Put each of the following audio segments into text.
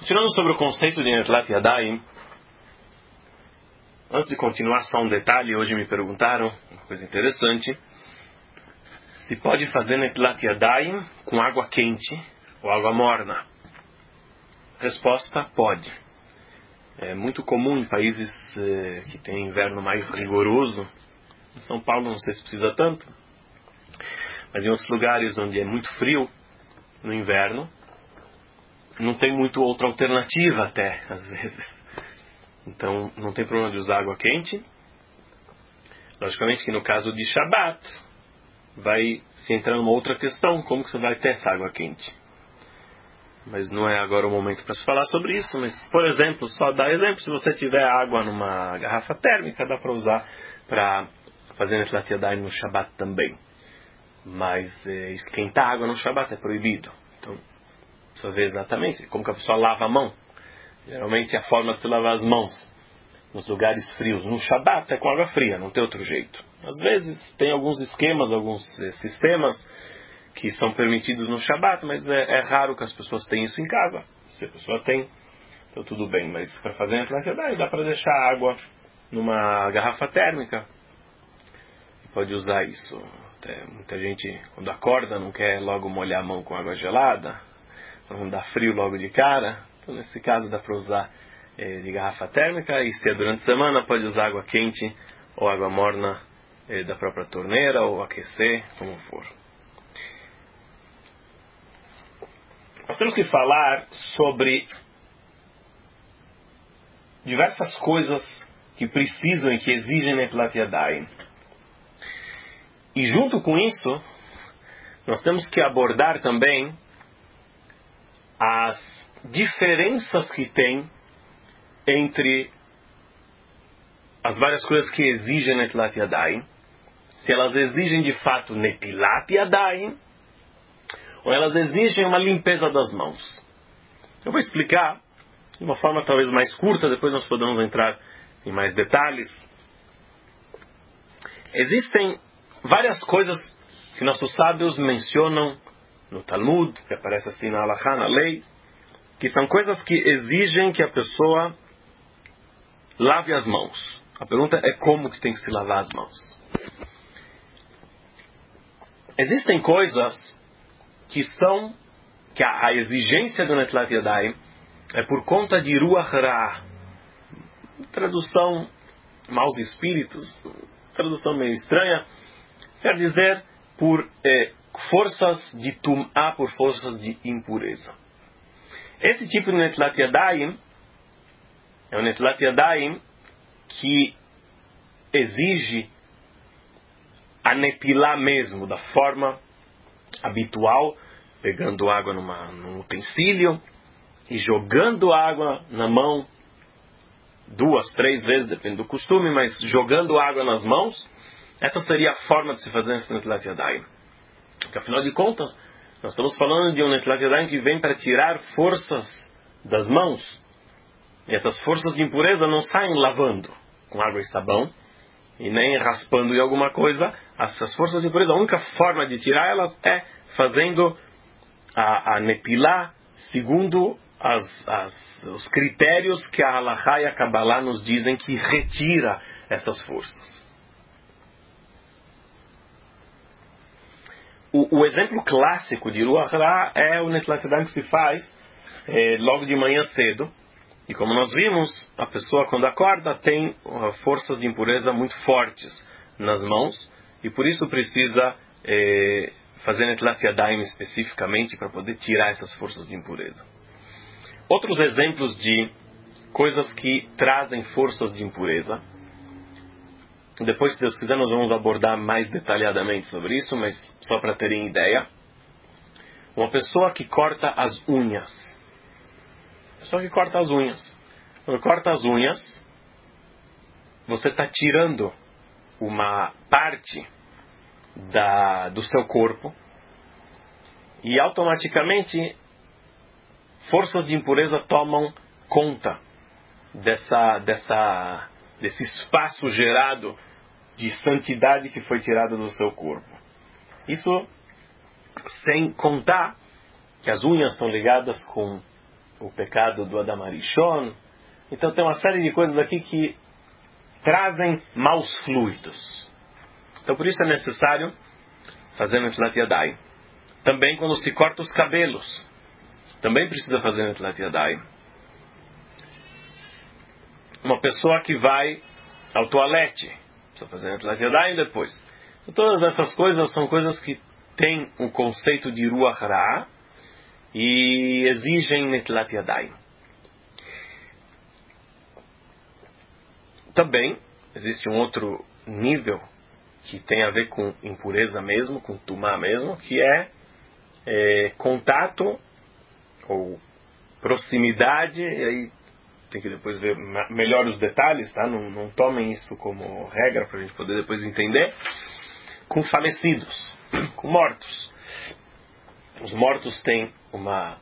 Continuando sobre o conceito de Netilat Yadayim, antes de continuar, só um detalhe. Hoje me perguntaram, uma coisa interessante, se pode fazer Netilat Yadayim com água quente ou água morna. Resposta: pode. É muito comum em países que têm inverno mais rigoroso. Em São Paulo não sei se precisa tanto, mas em outros lugares onde é muito frio no inverno, não tem muito outra alternativa até, às vezes. Então não tem problema de usar água quente. Logicamente que no caso de Shabbat vai se entrar numa outra questão: como que você vai ter essa água quente? Mas não é agora o momento para se falar sobre isso. Mas, por exemplo, só dar exemplo: se você tiver água numa garrafa térmica, dá para usar para fazer Netilat Yadayim no Shabbat também. Mas esquentar água no Shabbat é proibido. Então, precisa ver exatamente como que a pessoa lava a mão. Geralmente a forma de se lavar as mãos nos lugares frios no Shabbat é com água fria, não tem outro jeito. Às vezes tem alguns esquemas, alguns sistemas que são permitidos no Shabbat, mas é raro que as pessoas tenham isso em casa. Se a pessoa tem, então tudo bem. Mas para fazer Netilat Yadayim dá para deixar a água numa garrafa térmica. Pode usar isso. Muita gente, quando acorda, não quer logo molhar a mão com água gelada, não dá frio logo de cara. Então, nesse caso, dá para usar de garrafa térmica. E se é durante a semana, pode usar água quente ou água morna da própria torneira, ou aquecer, como for. Nós temos que falar sobre diversas coisas que precisam e que exigem Netilat Yadayim. E junto com isso, nós temos que abordar também as diferenças que tem entre as várias coisas que exigem Netilat Yadayim. Se elas exigem de fato Netilat Yadayim, ou elas exigem uma limpeza das mãos. Eu vou explicar de uma forma talvez mais curta, depois nós podemos entrar em mais detalhes. Existem várias coisas que nossos sábios mencionam no Talmud, que aparece assim na Halachá, na lei, que são coisas que exigem que a pessoa lave as mãos. A pergunta é como que tem que se lavar as mãos. Existem coisas que a exigência do Netilat Yadayim é por conta de Ruach Ra. Tradução, maus espíritos, tradução meio estranha, quer dizer por forças de Tum'á, por forças de impureza. Esse tipo de Netilat Yadayim é um Netilat Yadayim que exige a netilá mesmo, da forma habitual, pegando água num utensílio e jogando água na mão 2, 3 vezes, depende do costume, mas jogando água nas mãos. Essa seria a forma de se fazer esse Netilat Yadayim. Porque afinal de contas, nós estamos falando de um Netilat Yadayim que vem para tirar forças das mãos. E essas forças de impureza não saem lavando com água e sabão, e nem raspando em alguma coisa. Essas forças de impureza, a única forma de tirar elas é fazendo a netilá segundo os critérios que a Halachá e a Kabbalah nos dizem que retira essas forças. O exemplo clássico de Ruach Ra é o Netilat Yadayim que se faz logo de manhã cedo. E como nós vimos, a pessoa quando acorda tem forças de impureza muito fortes nas mãos, e por isso precisa fazer Netilat Yadayim especificamente para poder tirar essas forças de impureza. Outros exemplos de coisas que trazem forças de impureza. Depois, se Deus quiser, nós vamos abordar mais detalhadamente sobre isso, mas só para terem ideia. Uma pessoa que corta as unhas. Quando corta as unhas, você está tirando uma parte do seu corpo e automaticamente forças de impureza tomam conta desse espaço gerado de santidade que foi tirado do seu corpo. Isso sem contar que as unhas estão ligadas com o pecado do Adam Arishon. Então tem uma série de coisas aqui que trazem maus fluidos. Então por isso é necessário fazer Netilat Yadayim. Também quando se corta os cabelos, também precisa fazer Netilat Yadayim. Uma pessoa que vai ao toalete, precisa fazer Netilat Yadayim depois. Então, todas essas coisas são coisas que têm o conceito de Ruach Ra e exigem Netilat Yadayim. Também existe um outro nível que tem a ver com impureza mesmo, com tumá mesmo, que é contato ou proximidade, e aí tem que depois ver melhor os detalhes, tá? Não tomem isso como regra para a gente poder depois entender, com falecidos, com mortos. Os mortos têm uma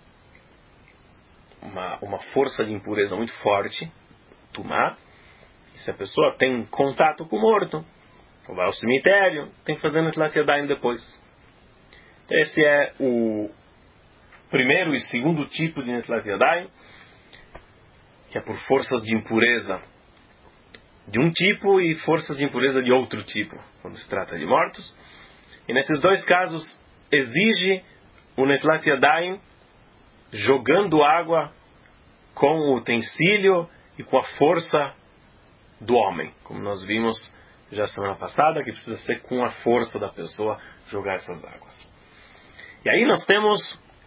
força de impureza muito forte, tumá, e se a pessoa tem contato com o morto, ou vai ao cemitério, tem que fazer Netilat Yadayim depois. Esse é o primeiro e segundo tipo de Netilat Yadayim, que é por forças de impureza de um tipo e forças de impureza de outro tipo, quando se trata de mortos. E nesses dois casos, exige o Netilat Yadayim jogando água com o utensílio e com a força do homem, como nós vimos já semana passada, que precisa ser com a força da pessoa jogar essas águas. E aí nós temos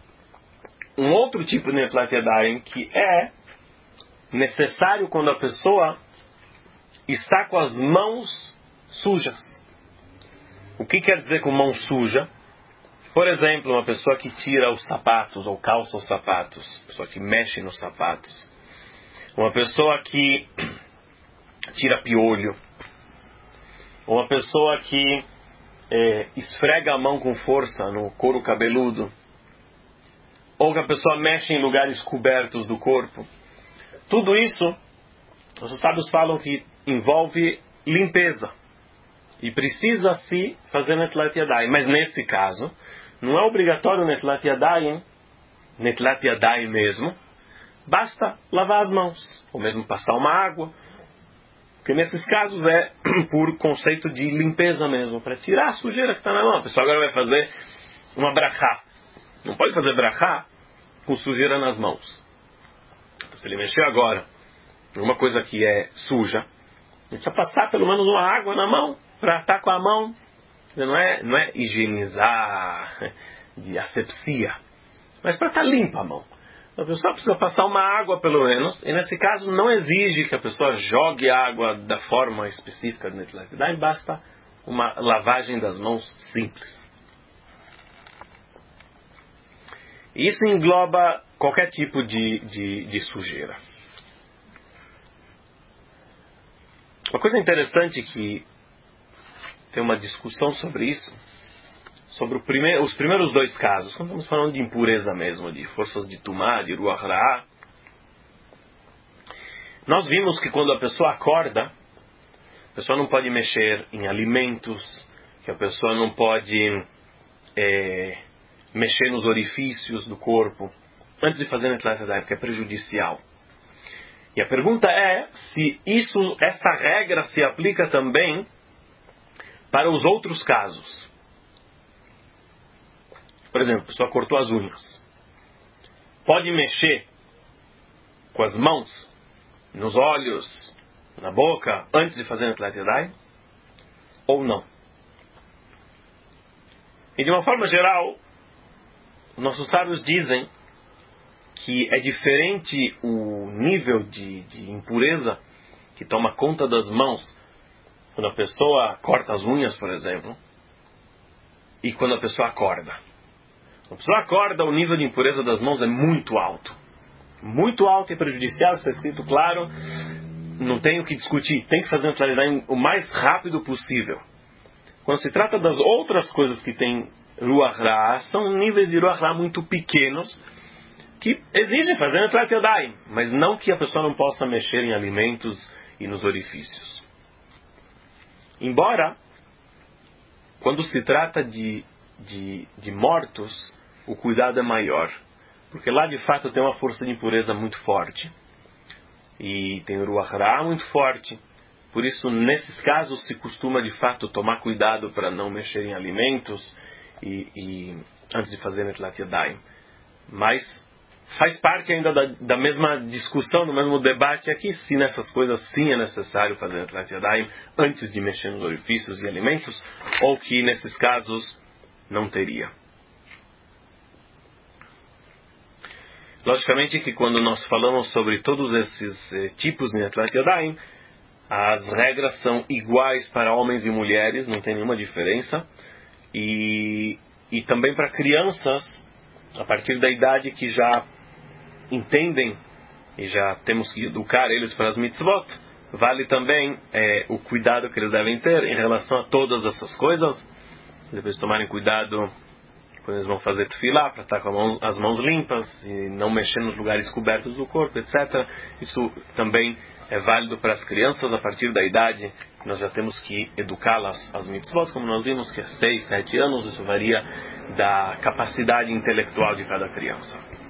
um outro tipo de Netilat Yadayim que é necessário quando a pessoa está com as mãos sujas. O que quer dizer com mão suja? Por exemplo, uma pessoa que tira os sapatos ou calça os sapatos, uma pessoa que mexe nos sapatos, uma pessoa que tira piolho, uma pessoa que esfrega a mão com força no couro cabeludo, ou que a pessoa mexe em lugares cobertos do corpo. Tudo isso, os sábios falam que envolve limpeza e precisa-se fazer Netilat Yadayim. Mas nesse caso, não é obrigatório Netilat Yadayim mesmo, basta lavar as mãos, ou mesmo passar uma água, porque nesses casos é por conceito de limpeza mesmo, para tirar a sujeira que está na mão. A pessoa agora vai fazer uma brachá. Não pode fazer brachá com sujeira nas mãos. Então, se ele mexer agora em uma coisa que é suja, ele precisa passar pelo menos uma água na mão, para estar com a mão. Não é higienizar de asepsia, mas para estar limpa a mão. A pessoa precisa passar uma água pelo menos, e nesse caso não exige que a pessoa jogue a água da forma específica do Netilat Yadayim, basta uma lavagem das mãos simples. E isso engloba qualquer tipo de sujeira. Uma coisa interessante que tem uma discussão sobre isso, sobre os primeiros dois casos, quando estamos falando de impureza mesmo, de forças de tumá, de ruach ra, nós vimos que quando a pessoa acorda, a pessoa não pode mexer em alimentos, que a pessoa não pode mexer nos orifícios do corpo, antes de fazer Netilat Yadayim, porque é prejudicial. E a pergunta é se essa regra se aplica também para os outros casos. Por exemplo, a pessoa cortou as unhas. Pode mexer com as mãos, nos olhos, na boca, antes de fazer Netilat Yadayim? Ou não? E de uma forma geral, nossos sábios dizem que é diferente o nível de impureza que toma conta das mãos quando a pessoa corta as unhas, por exemplo, e quando a pessoa acorda. Quando a pessoa acorda, o nível de impureza das mãos é muito alto. Muito alto e prejudicial, está escrito claro, não tem o que discutir, tem que fazer Netilat Yadayim o mais rápido possível. Quando se trata das outras coisas que tem ruach ra, são níveis de ruach ra muito pequenos, que exigem fazer Netilat Yadayim, mas não que a pessoa não possa mexer em alimentos e nos orifícios. Embora, quando se trata de mortos, o cuidado é maior. porque lá de fato tem uma força de impureza muito forte. E tem Ruach Ra muito forte. Por isso, nesses casos, se costuma de fato tomar cuidado para não mexer em alimentos e antes de fazer Netilat Yadayim. Mas faz parte ainda da mesma discussão, do mesmo debate aqui, se nessas coisas sim é necessário fazer Netilat Yadayim antes de mexer nos orifícios e alimentos, ou que nesses casos não teria. Logicamente que quando nós falamos sobre todos esses tipos de Netilat Yadayim, as regras são iguais para homens e mulheres, não tem nenhuma diferença. E também para crianças, a partir da idade que já entendem e já temos que educar eles para as mitzvot, vale também o cuidado que eles devem ter em relação a todas essas coisas. Depois tomarem cuidado quando eles vão fazer tefilá, para estar com as mãos limpas e não mexer nos lugares cobertos do corpo, etc. Isso também é válido para as crianças a partir da idade que nós já temos que educá-las as mitzvot, como nós vimos que é 6, 7 anos, isso varia da capacidade intelectual de cada criança.